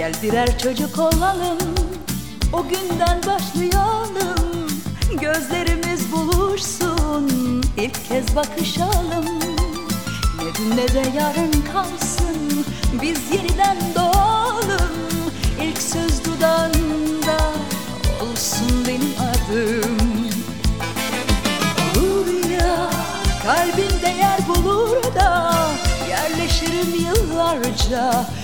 Gel birer çocuk olalım, o günden başlayalım. Gözlerimiz buluşsun, ilk kez bakışalım. Ne dün ne de yarın kalsın, biz yeniden doğalım. İlk söz dudağında olsun benim adım. Olur ya kalbinde yer bulur da yerleşirim yıllarca.